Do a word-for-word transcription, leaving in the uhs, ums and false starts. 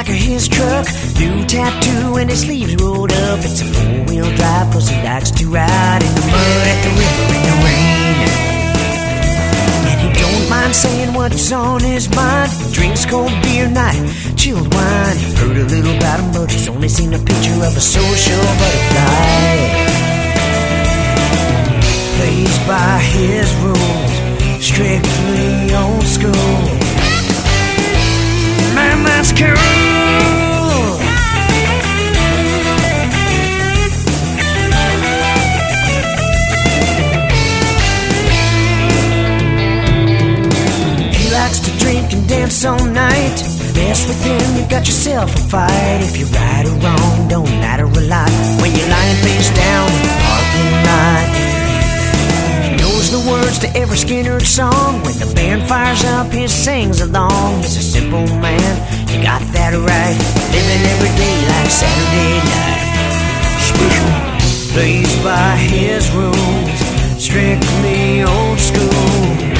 back of his truck, new tattoo and his sleeves rolled up. It's a four-wheel drive, cause he likes to ride in the mud, at the river, in the rain. And he don't mind saying what's on his mind. Drinks cold beer night, chilled wine. Heard a little about him, but he's only seen a picture of a social butterfly. Plays by his rules, strictly old school. Man, that's cool. He likes to drink and dance all night. Mess with him, you got yourself a fight. If you're right or wrong, don't matter a lot when you're lying face down in the parking lot. The words to every Skinner song. When the band fires up, he sings along. He's a simple man, you got that right. Living every day like Saturday night. Special, plays by his rules, strictly old school.